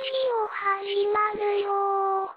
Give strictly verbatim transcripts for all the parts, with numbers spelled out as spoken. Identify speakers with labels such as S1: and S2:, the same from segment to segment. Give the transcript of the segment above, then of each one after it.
S1: 始まるよ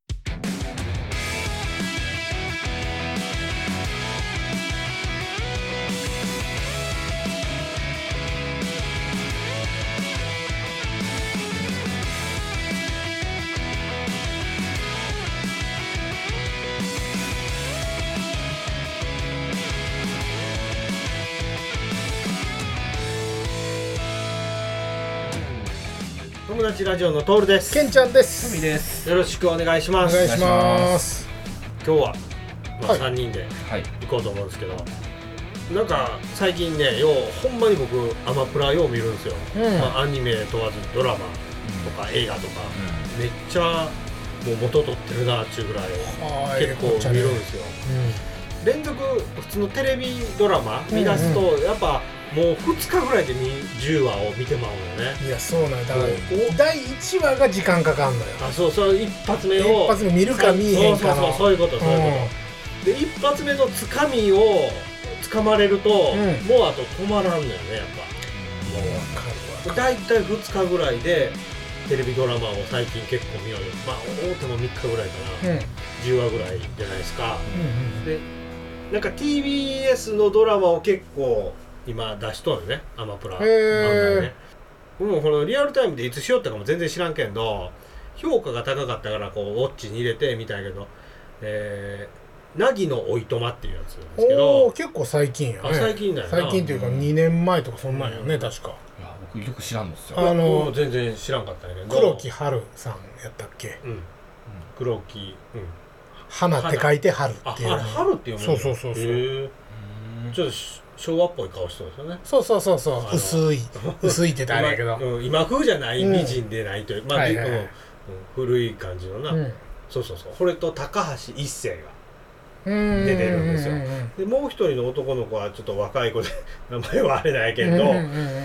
S2: 友達ラジオのトールです。
S3: ケンちゃんです。
S4: ふみです。
S2: よろしくお願いします。
S3: お願いします。
S2: 今日は、まあ
S3: はい、
S2: さんにんで
S4: はい
S2: 行こうと思うんですけど、なんか最近ね、ようほんまに僕アマプラよう見るんですよ、
S3: うん
S2: まあ、アニメ問わずドラマとか映画とか、うん、めっちゃもう元取ってるなっていうぐらい結構見るんですよ、うん、連続普通のテレビドラマ見出すと、うんうん、やっぱもうふつかぐらいでじゅうわを見てまうよね。
S3: いやそうなんだからだいいちわが時間かかんのよ。
S2: あそうそう一発目を
S3: 一発目見るか見えへんかの
S2: そうそうそうそういうことそういうこと、うん、で一発目のつかみをつかまれると、うん、もうあと止まらんのよねやっぱ、うん、もう分かるわだいたいふつかぐらいでテレビドラマを最近結構見ようよ。まあ大手もみっかぐらいかな、うん、じゅうわぐらいじゃないですか、うんうん、でなんか ティービーエス のドラマを結構今出しとるよね、アマプラ漫画ね。もうこのリアルタイムでいつしよったかも全然知らんけど、評価が高かったからこうウォッチに入れてみたいけど、えー、ナギのおいとまっていうやつなんですけど、
S3: お結構最近やね。
S2: あ最近だよな。
S3: 最近というかにねんまえとかそんなんよね、うん、確か。
S4: いや僕よく知らんのですよ。
S2: あの全然知らんかったんやけど。
S3: 黒木春さんやったっけ？
S2: うん。黒木、うん。
S3: 花って書いて春っていう。
S2: あ、春って読むの？
S3: そうそうそうそう。
S2: へちょっと昭和っぽい顔してるんですよね。
S3: そうそうそうそう。薄い薄いってあれやけど、
S2: 今、うん、今風じゃない美人でないという、うん、まあ、はいはいはい、うん、古い感じのな、うん、そうそうそう。これと高橋一生が出てるんですよ。でもう一人の男の子はちょっと若い子で名前はあれないけど、うんうんうん、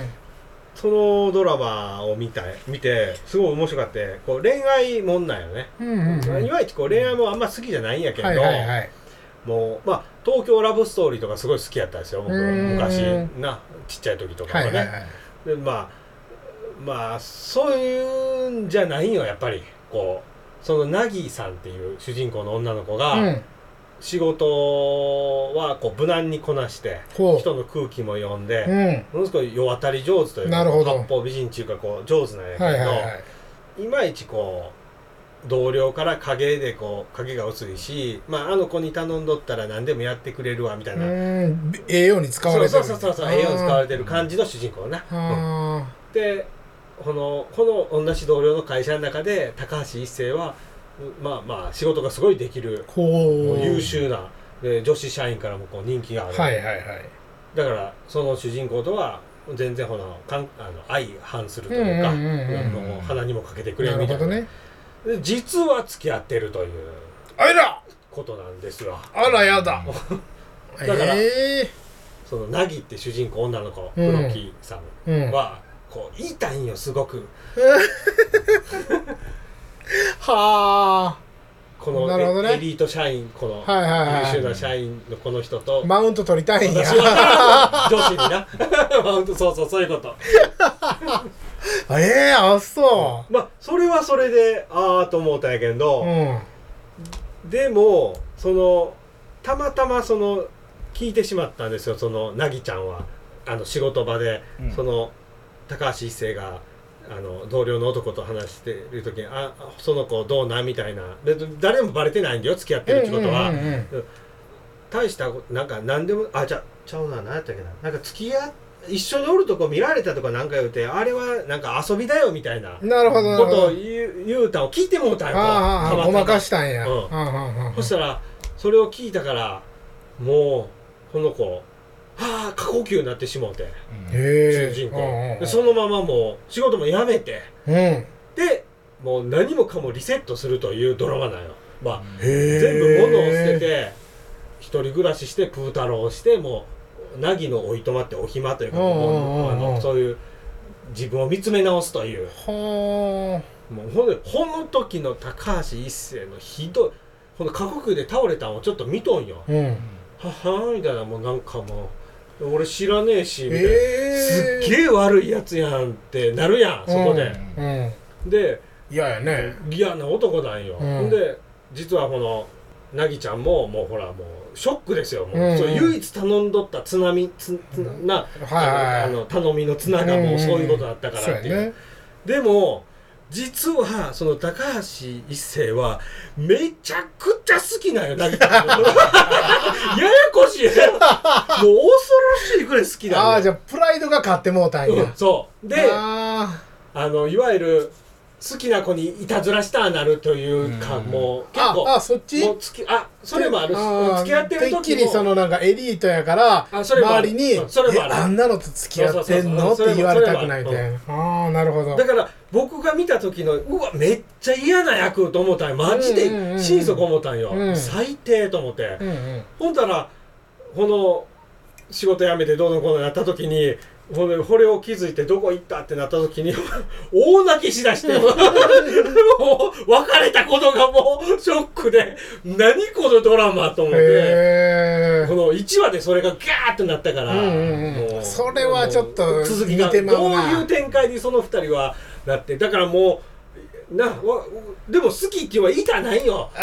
S2: そのドラマを見た見てすごい面白かった。こう恋愛もんなんよね、うんうんうん、いまいちこう恋愛もあんま好きじゃないんやけど、はいはいはい、もうまあ東京ラブストーリーとかすごい好きやったんですよ僕昔なちっちゃい時とかはね、はいはいはい、でまあまあそういうんじゃないんよやっぱり。こうそのナギさんっていう主人公の女の子が、うん、仕事はこう無難にこなして人の空気も読んで、うん、ものすごい世渡り上手というか八方美人っていうかこう上手なんやけど、はいはいはい、いまいちこう同僚から影でこう影が薄いし、まあ、あの子に頼んどったら何でもやってくれるわみたいな、
S3: うん栄養に使われてる
S2: そうそうそうそう栄養に使われてる感じの主人公ね、うん、でこのこの同じ同僚の会社の中で高橋一生はまあまあ仕事がすごいできる優秀なで女子社員からもこう人気がある、
S3: はいはいはい、
S2: だからその主人公とは全然ほのかんあの相反するというか、鼻にもかけてくれるみたいな、なるほどね、実は付き合ってるという
S3: あら
S2: ことなんですよ。
S3: あらやだ
S2: だから、えー、そのナギって主人公女の子黒木さんは、うん、こう言いたいんよすごく
S3: はあ
S2: この、ね、エリート社員この、はいはいはい、優秀な社員のこの人と
S3: マウント取りたいんや
S2: 私は女子になマウントそうそうそういうこと
S3: ええー、あそう、
S2: まあそれはそれでああと思ったんやけど、うん、でもそのたまたまその聞いてしまったんですよ。そのナギちゃんはあの仕事場で、うん、その高橋一生があの同僚の男と話してる時にあその子どうなみたいなで誰もバレてないんだよ付き合ってるってことは、うんうんうんうん、大したなんか何でもあじゃちゃうな何やったっけななんか付き合って一緒におるとこ見られたとかなんか言うてあれはなんか遊びだよみたいなことを言う、言うたを聞いてもうたんよ。
S3: ああごまかしたんや、うん
S2: あそしたらそれを聞いたからもうこの子はあ過呼吸になってしもうて、うん、主人公でそのままもう仕事も辞めて、うん、でもう何もかもリセットするというドラマなんよ。まあ全部物を捨てて一人暮らししてプー太郎をしてもうナギのおいとまってお暇というかもうあのそういう自分を見つめ直すというもうほんでほの時の高橋一生のひどいこの過呼吸で倒れたのをちょっと見とんよ、うん、ははみたいなもうなんかもう俺知らねえしみたいな、えー、すっげえ悪いやつやんってなるやんそこで、うんうん、で
S3: 嫌やね。
S2: 嫌な男なんよ、うん、ほんで実はこのなぎちゃんももうほらもうショックですよもう、うんうん、そう唯一頼んどった津波つつな、はい、あの頼みの綱がもうそういうことだったからっていう、うんうん、でも実はその高橋一生はめちゃくちゃ好きなんよなぎちゃんややこしいもう恐ろしいくらい好きなんよ。
S3: ああじゃあプライドが勝ってもうたんや、
S2: うん、そうでああのいわゆる好きな子にいたずらしたなるというか、うん、もう結構
S3: ああそっち
S2: もうつきあそれもあるし付き合ってる時も
S3: てっきりそのなんかエリートやから周りにそれもあるえあんなのと付き合ってんのって言われたくないみたいな、うん、ああなるほど。
S2: だから僕が見た時のうわめっちゃ嫌な役と思ったんよマジで心底思ったんよ、うんうん、最低と思って、うんうん、ほんたらこの仕事辞めてどうのこうのやった時にこれ, これを気づいてどこ行ったってなった時に大泣きしだしてもう別れたことがもうショックで何このドラマと思ってこのいちわでそれがガーってなったから、うんうん
S3: うん、それはちょっと続きがどう
S2: いう展開にそのふたりはなってだからもうなでも好きって言わ言いたないよ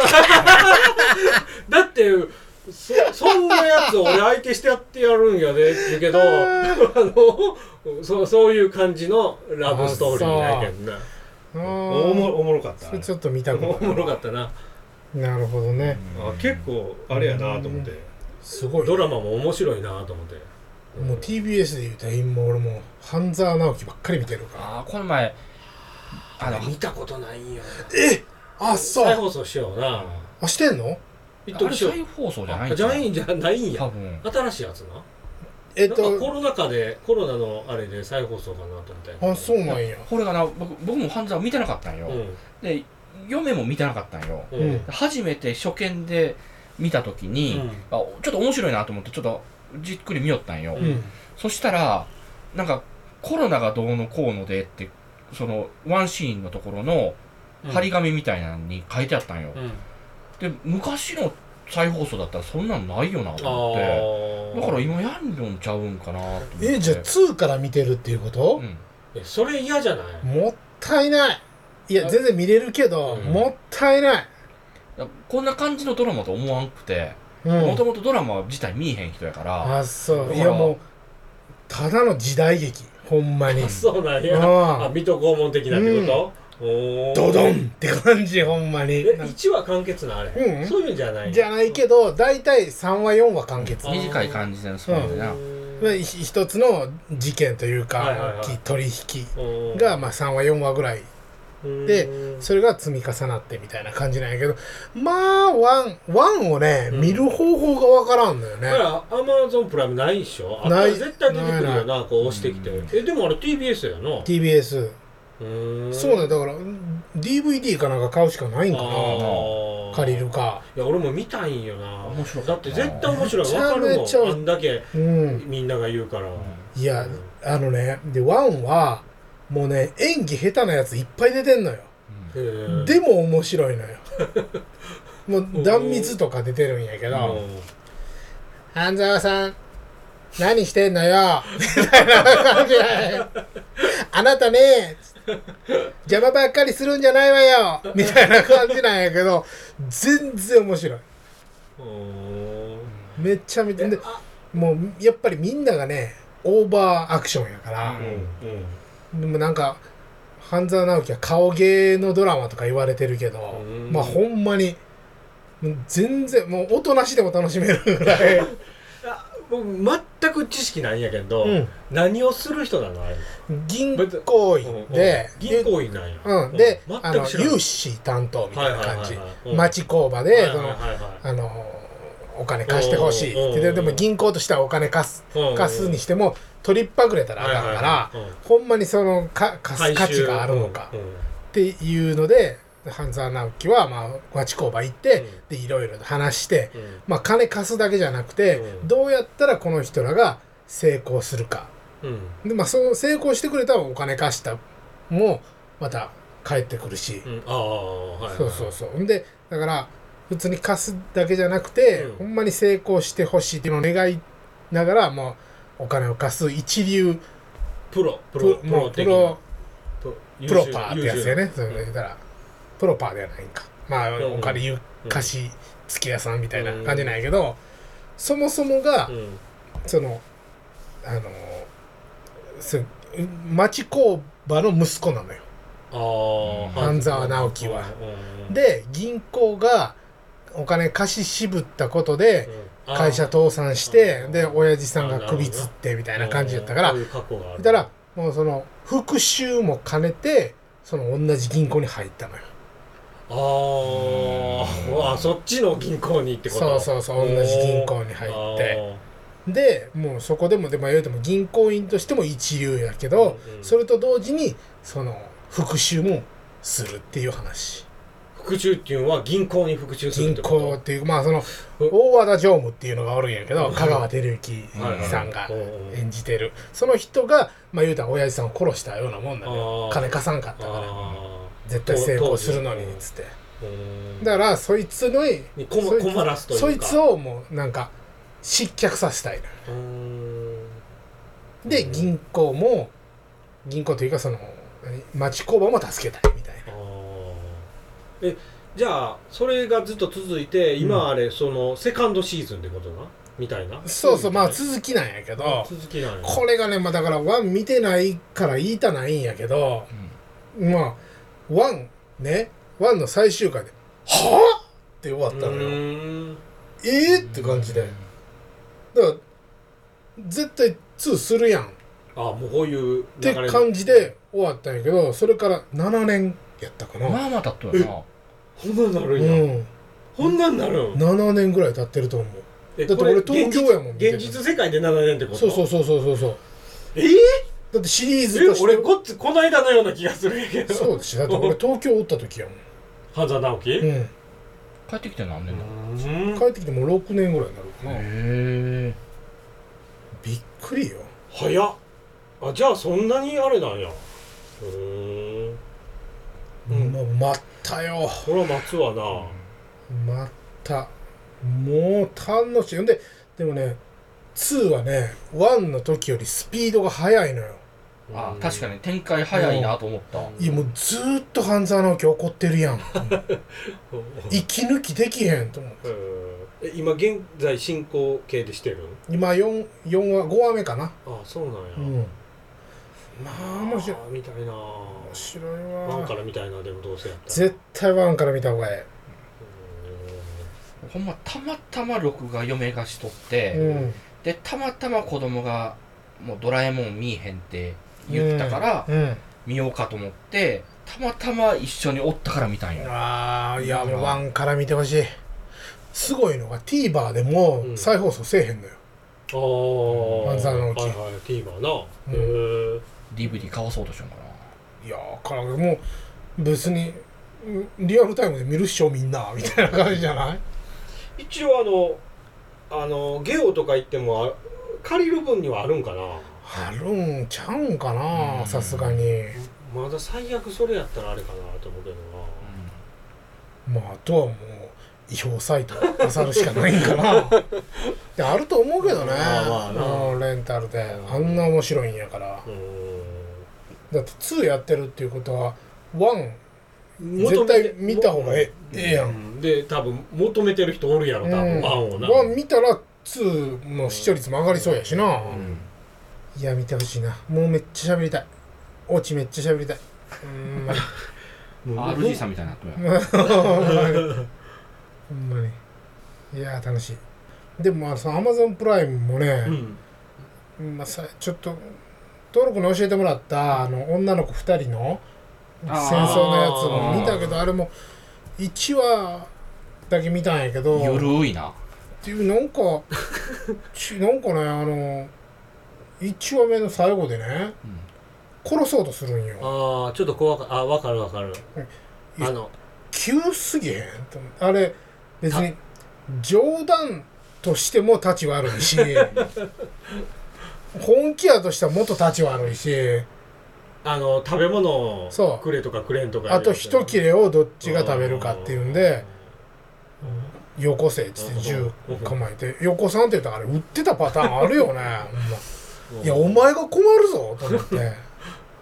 S2: だってそ, そんなやつを俺相手してやってやるんやでって言うけどあの そ, そういう感じのラブストーリーないけどなお も, おもろかった
S3: それちょっと見たこと
S2: おもろかったな。
S3: なるほどね、
S2: あ結構あれやなと思って、
S3: すごい、ね、
S2: ドラマも面白いなと思って
S3: もう ティービーエス で言うと今俺も半沢直樹ばっかり見てるから
S4: あこの前
S2: あの見たことないんよ
S3: えあそう
S2: 再放送しような
S3: あしてんの
S4: あれ再放送じゃないん
S2: じゃないんじゃないんや多分新しいやつな
S3: えっと
S2: なんかコロナ禍でコロナのあれで再放送かなと思った
S3: よあそうなんや
S4: これがな 僕, 僕も半沢見てなかったんよ、うん、で嫁も見てなかったんよ、うん、初めて初見で見た時に、うん、あちょっと面白いなと思ってちょっとじっくり見よったんよ、うん、そしたらなんかコロナがどうのこうのでってそのワンシーンのところの張り紙みたいなのに書いてあったんよ、うんで昔の再放送だったらそんなんないよなと思ってだから今やんのんちゃうんかなと思って
S3: えじゃあツーから見てるっていうこと、
S2: うん、えそれ嫌じゃない
S3: もったいないいや全然見れるけど、うん、もったいない
S4: こんな感じのドラマと思わんくてもともとドラマ自体見えへん人やから
S3: あそういやもうただの時代劇ほんまに
S2: あそうなんやあ水戸黄門的なってこと、うん
S3: ドドンって感じほんまに
S2: えいちわ完結なあれ、うん、そういうんじゃない
S3: じゃないけどだいたいさんわよんわ完結
S4: 短い感じでそうだな、
S3: うん、一つの事件というか、はいはいはい、取引がまあさんわよんわぐらいでそれが積み重なってみたいな感じなんやけどまあワンワンをね、うん、見る方法がわからんのよねだから
S2: アマゾンプライムないっしょあったら絶対出てくるよなこう押してきて、うん、えでもあれ ティービーエス やな
S3: ティービーエスそうねだから ディーブイディー かなんか買うしかないんかな借りるか
S2: いや俺も見たいんよな面白いだって絶対面白い分かるもんあんだけ、うん、みんなが言うから、
S3: いや、うん、あのねでワンはもうね演技下手なやついっぱい出てんのよ、うん、でも面白いのよもう断蜜とか出てるんやけど半沢さん何してんのよみたいな感じであなたね邪魔ばっかりするんじゃないわよみたいな感じなんやけど全然面白いめっちゃ見てでもうやっぱりみんながねオーバーアクションやから、うんうん、でもなんか半沢直樹は顔芸のドラマとか言われてるけど、うん、まあほんまに全然もう音なしでも楽しめるぐらい
S2: 僕全く知識ないんやけど、うん、何をする人なのあれ
S3: 銀行員で、
S2: うんうん、銀行員なんや、
S3: うん、で、あの融資担当みたいな感じ町工場でそのあのお金貸してほしいってで、でも銀行としてはお金貸す貸すにしても取りっぱぐれたらあかんからほんまにそのか貸す価値があるのかっていうので半沢直樹はまあ町工場行って、うん、でいろいろ話して、うん、まあ金貸すだけじゃなくて、うん、どうやったらこの人らが成功するか、うん、でまあその成功してくれたらお金貸したもまた返ってくるし、うん、ああはい、はい、そうそうそうでだから普通に貸すだけじゃなくて、うん、ほんまに成功してほしいっていうのを願いながらもうお金を貸す一流
S2: プロプロ
S3: プロプロプロパーってやつやね、それで言ったらプロパーではないんか、まあお金言う貸し付け屋さんみたいな感じなんやけど、そもそもが、うん、そのあのそ町工場の息子なのよ、あ半沢直樹は。で銀行がお金貸し渋ったことで会社倒産して、で親父さんが首つってみたいな感じだったから、だからもうその復讐も兼ねてその同じ銀行に入ったのよ。
S2: ああ、そっちの銀行にってこと。
S3: そうそうそう、同じ銀行に入って、でもうそこでもでも言うても銀行員としても一流やけど、うんうん、それと同時にその復讐もするっていう話。
S2: 復讐っていうのは銀行に復讐するってこと。
S3: 銀行っていう、まあその大和田常務っていうのがおるんやけど、香川照之さんが演じてるその人が、まあ言うたら親父さんを殺したようなもんだね。金貸さんかったから絶対成功するのにっつって、だからそいつの
S2: 困らすというか、
S3: そいつをもうなんか失脚させたいの。で銀行も銀行というかその町工場も助けたいみたいな。
S2: えじゃあそれがずっと続いて今あれ、うん、そのセカンドシーズンってことなみたいな。
S3: そうそう、まあ続きなんやけど、
S2: 続きなんや
S3: これがね、まあだからワン見てないから言いたないんやけど、うん、まあワンね、ワンの最終回ではぁって終わったのよ。えーって感じで、だから絶対ツーするやん、
S2: あもうこういう
S3: って感じで終わったんやけど、それからななねんやったかな。
S4: まあまあ経っとるな。
S2: ほんなんなるんや、うん、ほんなんなるん。
S3: ななねんぐらい経ってると思う。だって俺東京やもん。
S2: 現実世界でななねんってこと。
S3: そうそうそうそうそうそう。
S2: えー、
S3: だってシリーズとして
S2: 俺こっちこの間のような気がするんやけど。
S3: そうですよ。だって俺東京おった時やもん。
S2: 半沢直樹、
S3: うん、
S4: 帰ってきて何年な
S3: の。帰ってきてもうろくねんぐらいになるかな。へえ。びっくりよ。
S2: 早っ。あ、じゃあそんなにあれなんや。うーん、
S3: うん、もう待ったよ。
S2: これは待つわな。
S3: 待った。もう楽しい。んででもねツーはねワンの時よりスピードが速いのよ。
S4: ああ確かに展開早いなと思った。
S3: いやもうずーっと半沢直樹怒ってるやん息抜きできへんと思って。
S2: え今現在進行形でしてる。
S3: 今 4, 4話ごわめかな。
S2: ああそうなんや、うん、
S3: まあ面白い。
S2: みたいな。
S3: 面白いわ。
S2: ワンからみたいな。でもどうせやったら
S3: 絶対ワンから見た方がいい。
S4: ほんまたまたま録画嫁がしとって、うん、でたまたま子供がもうドラえもん見えへんって言ったから、うんうん、見ようかと思ってたまたま一緒におったから見たんよ。
S3: ああいやもうワンから見てほしい。すごいのが TVer でも再放送せえへんのよ。ああ半沢直樹。
S2: はいはい TVer な。
S4: うん、へえ。ディーブイディー 買わそうとしようかな。
S3: いやーからもう別にリアルタイムで見るっしょみんなみたいな感じじゃない。
S2: 一応あのあのゲオとか行っても借りる分にはあるんかな。
S3: あるんちゃうんかなさすがに。
S2: まだ最悪それやったらあれかなと思うけど
S3: な、うん、まああとはもう違法サイト漁るしかないんかなであると思うけどね、まあまあ、レンタルであんな面白いんやから。だってツーやってるっていうことはワン絶対見た方がええやん。
S2: で多分求めてる人おるやろ多分、うん、ワンをな。
S3: ワン見たらツーの視聴率も上がりそうやしな、うん、いや見てほしいな。もうめっちゃ喋りたい。オチめっちゃ喋りたい。
S4: うん アールジー さんみたいになってる
S3: ほんまにいや楽しい。でもまあその Amazon プライムもね、うん、まあさちょっと登録に教えてもらったあの女の子ふたりの戦争のやつも見たけど、あれもいちわだけ見たんやけど
S4: ゆるいな
S3: っていうなんかなんかねあのいちわめの最後でね、うん、殺そうとするんよ。
S2: ああちょっと怖かあ分かる分かる。あの
S3: 急すぎへんあれ。別に冗談としても立ち悪いし本気やとしてはもっと立ち悪いし、
S2: あの食べ物をくれとかくれんとか、
S3: あと一切れをどっちが食べるかっていうんでよこせっつって銃構えてよこさんって言ったらあれ売ってたパターンあるよねいやお前が困るぞと思って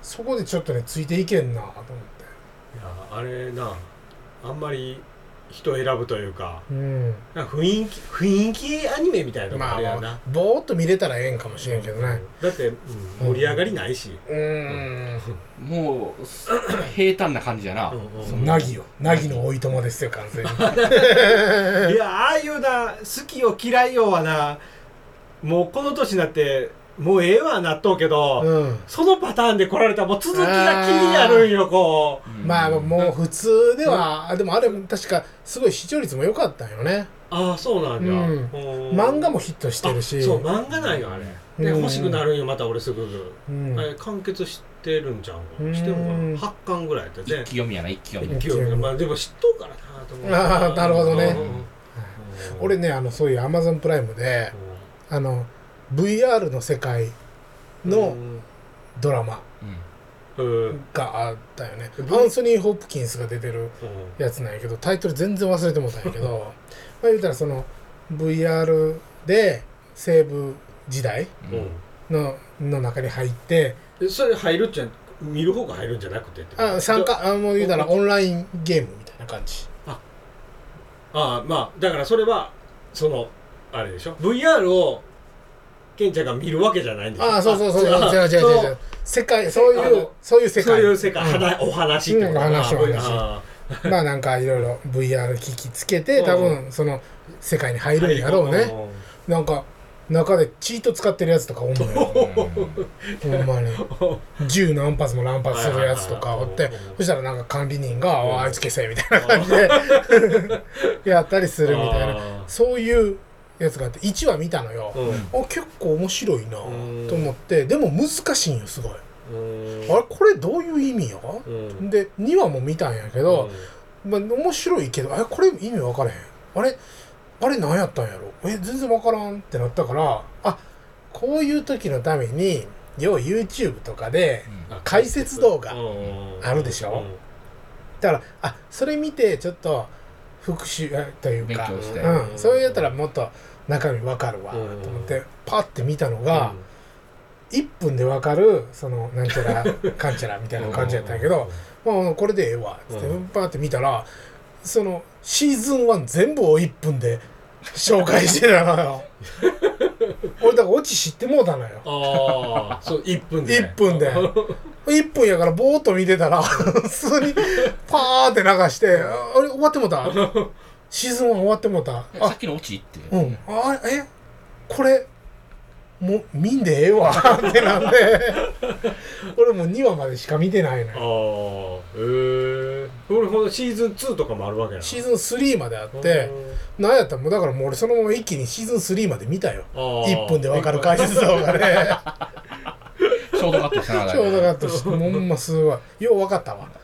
S3: そこでちょっとねついていけんなと思って。
S2: いやあれなあんまり人選ぶというか、
S3: うん、
S2: なんか雰囲気雰囲気アニメみたいなのもあれやな、まあ、
S3: ぼーっと見れたらええんかもしれんけどね、うん、
S2: だって、うん、盛り上がりないし、
S4: うん、うん、もう平坦な感じやな、
S3: なぎよなぎのおいとまですよ完全に
S2: いやああいうな好きよ嫌いよはなもうこの年になってもうええわなっとうけど、うん、そのパターンで来られたらもう続きが気になるんよこう、
S3: うん、まあもう普通では、うん、でもあれ確かすごい視聴率も良かったんよね。
S2: ああそうなんだ、うん、
S3: 漫画もヒットしてるし。
S2: そう漫画なんよあれ、うん、で欲しくなるんよまた俺すぐ、うん、あれ完結してるんちゃうの、うん、してるのかなはちかんぐらいやったね。
S4: 一気読みやな一気読み
S2: 一気読みまあでも知っとうからなと思う。
S3: ああなるほどね、うん、俺ねあのそういう Amazon プライムで、うん、あの ブイアール の世界のドラマがあったよね、うん、アンソニー・ホプキンスが出てるやつなんやけどタイトル全然忘れてもうたんやけどまあ言うたらその ブイアール で西部時代 の,、うん、の中に入って
S2: それ入るっちゃ見る方が入るんじゃなくて
S3: あ参加あもう言うたらオンラインゲームみたいな感じ。
S2: ああまあだからそれはそのあれでしょ ブイアール をケンちゃんが見るわけじゃないんですよ。ああそうそうそうそう違う違う違う世界そういうそういう世界そういう世界、うん、お話ってことかな、
S3: うん、話お話まあなんかいろいろ ブイアール 機器つけて多分その世界に入るんやろうね。なんか中でチート使ってるやつとかおんのよほんまに銃何発も乱発するやつとかおってそしたらなんか管理人が「あいつ消せ」みたいな感じでやったりするみたいなそういうやつがあっていちわ見たのよ、うん、あ結構面白いなと思ってでも難しいんよすごい。あれこれどういう意味や、うん、でにわも見たんやけど、うんまあ、面白いけどあれこれ意味分からへんあれあれ何やったんやろえ全然分からんってなったからあこういう時のために要は YouTube とかで解説動画あるでしょ、うん、だからあそれ見てちょっと復習というか、うん、そういうやったらもっと中身分かるわと思ってパッて見たのが、うん、いっぷんで分かるそのなんちゃらかんちゃらみたいな感じやったんやけどもうこれでええわっつってパッて見たらそのシーズンワン全部をいっぷんで紹介してたのよ俺だからオチ知ってもうたのよ
S2: ああそういっぷんで
S3: いっぷんでいっぷんやからぼーっと見てたら普通にパーって流してあれ終わってもうたシーズンワン終わってもうた
S4: さっきのオチって
S3: うんあえこれもう見んでええわってなんで俺もうにわまでしか見てないのよ。
S2: ああへえ俺ほんとシーズンツーとかもあるわけやな。
S3: シーズンスリーまであってなんやったらもうだからもう俺そのまま一気にシーズンスリーまで見たよいっぷんで分かる解説動画で
S4: ショートカットしてな
S3: ショートカットしてほんますごいよう分かったわ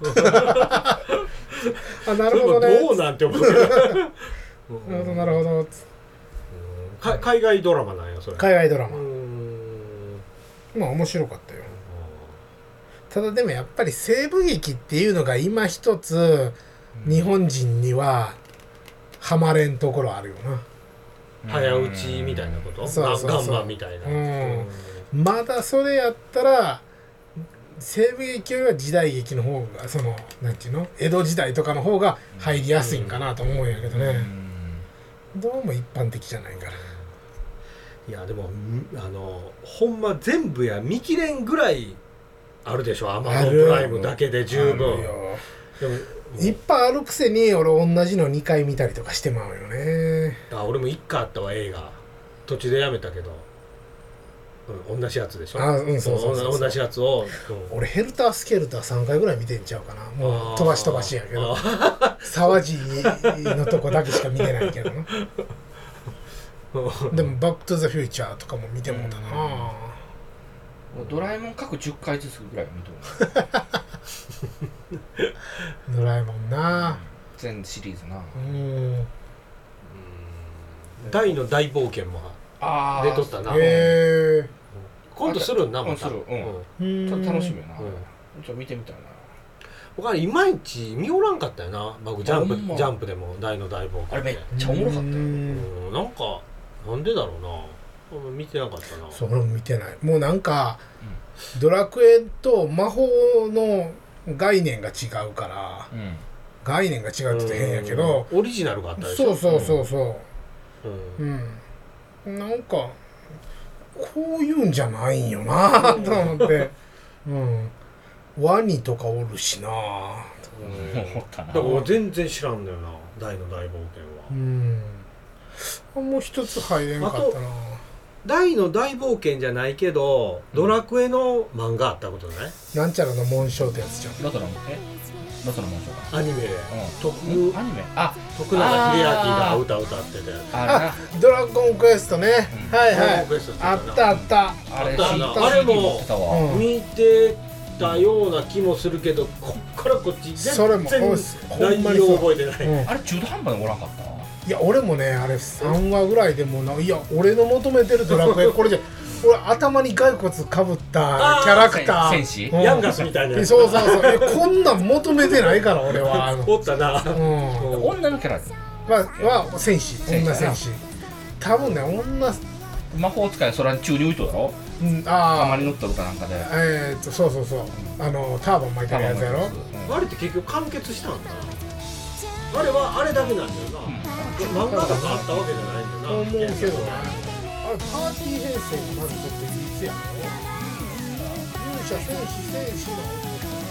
S3: あなるほどね
S2: どうなんて思ってな
S3: るほどなるほど
S2: か海外ドラマなんやそれ。
S3: 海外ドラマまあ面白かったよ。ただでもやっぱり西部劇っていうのが今一つ日本人にはハマれんところあるよな。
S2: 早打ちみたいなこと？
S3: そうそうそう
S2: ガンマみたいな、
S3: うんうん、まだそれやったら西部劇よりは時代劇の方がそのなんていうの江戸時代とかの方が入りやすいんかなと思うんやけどね、うん、どうも一般的じゃないから。
S2: いやでもあのほんま全部や見切れんぐらいあるでしょ Amazon プライムだけで十分。でも
S3: いっぱいあるくせに俺同じのにかい見たりとかしてまうよね。
S2: あ俺もいっかいあったわ映画途中でやめたけど、うん、同じやつでしょ。
S3: あうんそうそうそうそう
S2: 同じやつを、
S3: うん、俺ヘルタースケルターさんかいぐらい見てんちゃうかな。もう飛ばし飛ばしやけど沢地のとこだけしか見てないけどなでもバックトゥザフューチャーとかも見てもうたな、
S4: うん、ドラえもん各じゅっかいずつぐらい見
S3: とるドラえもんな、うん、
S4: 全シリーズな
S3: うん
S2: 大の大冒険も出とったな。へ
S3: え
S2: 今度するんなまた。
S4: するうん、ちょっと楽しみやな、うん、ちょっと見てみたいな。
S2: 僕はいまいち見おらんかったよな。僕ジャンプジャンプでも大の大冒険
S4: あれめっちゃおもろかったよ。
S2: うんなんかなんでだろうな見てなかったな。
S3: そう俺も見てない。もうなんか、 ドラクエと魔法の概念が違うから、うん、概念が違うって言って変やけど、
S2: オリジナルがあったでしょ。
S3: そうそうそうそう、うん、うん、なんかこういうんじゃないんよなと思って、うん、ワニとかおるしな、
S2: うん、だから全然知らんのよな、大の大冒険は。うん、
S3: もう一つ入れんかったな。
S2: 大の大冒険じゃないけど、ドラクエの漫画あったことない？
S3: なんちゃらの紋章ってやつじゃん。
S4: ロトのえロトの紋章か。
S2: アニメで。
S4: 徳アニメ。あ、
S2: 徳永英明が歌歌ってて。
S3: あ、ドラゴンクエストね。はいはい。あったあった。
S2: あれあれも見てたような気もするけど、こっからこっち全然内容覚えてない。
S4: あれ中途半端でおらんかった。
S3: いや俺もねあれさんわぐらいでもないや俺の求めてるドラクエこれじゃ俺頭に骸骨かぶったキャラクター
S4: 戦士、
S2: うん、ヤンガスみたいなやつ。
S3: そうそうそうこんなん求めてないから俺は
S2: おったな、う
S4: ん、女のキャラ
S3: は、は戦士女戦士多分ね女
S4: 魔法使いそれは中に浮いとだろ、うん、ああたまに乗っとるかなんかで
S3: えー、っとそうそうそうあのターバン巻いてるやつやろ、
S2: うん、あれって結局完結したんだな。あれはあれだけなんだよな、うん、漫画とかあったわけじゃないんだよな。思うけどね、あれパーティー編成にまずとっていつやろ。勇者戦士戦士の